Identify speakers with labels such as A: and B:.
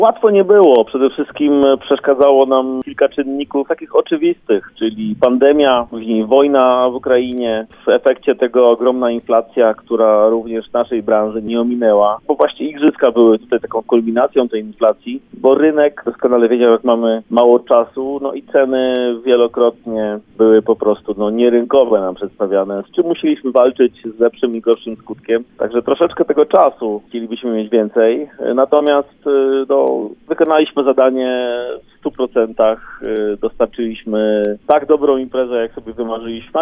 A: Łatwo nie było. Przede wszystkim przeszkadzało nam kilka czynników takich oczywistych, czyli pandemia, później wojna w Ukrainie, w efekcie tego ogromna inflacja, która również naszej branży nie ominęła, bo właśnie igrzyska były tutaj taką kulminacją tej inflacji, bo rynek doskonale wiedział, jak mamy mało czasu, no i ceny wielokrotnie były po prostu nierynkowe nam przedstawiane, z czym musieliśmy walczyć z lepszym i gorszym skutkiem. Także troszeczkę tego czasu chcielibyśmy mieć więcej, natomiast wykonaliśmy zadanie w 100%, dostarczyliśmy tak dobrą imprezę, jak sobie wymarzyliśmy.